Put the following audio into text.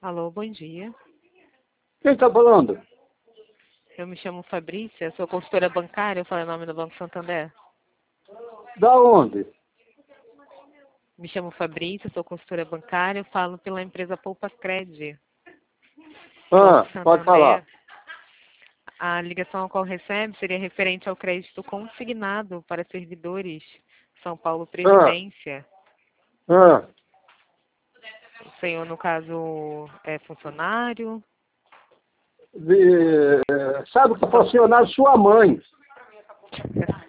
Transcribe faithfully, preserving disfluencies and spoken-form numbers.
Alô, bom dia. Quem está falando? Eu me chamo Fabrícia, sou consultora bancária, eu falei o nome do Banco Santander. Da onde? Me chamo Fabrícia, sou consultora bancária, eu falo pela empresa Poupa Cred. Ah, Banco pode falar. Santander. A ligação ao qual recebe seria referente ao crédito consignado para servidores São Paulo Ah, Previdência. ah. O senhor, no caso, é funcionário? De, sabe que é funcionário sua mãe.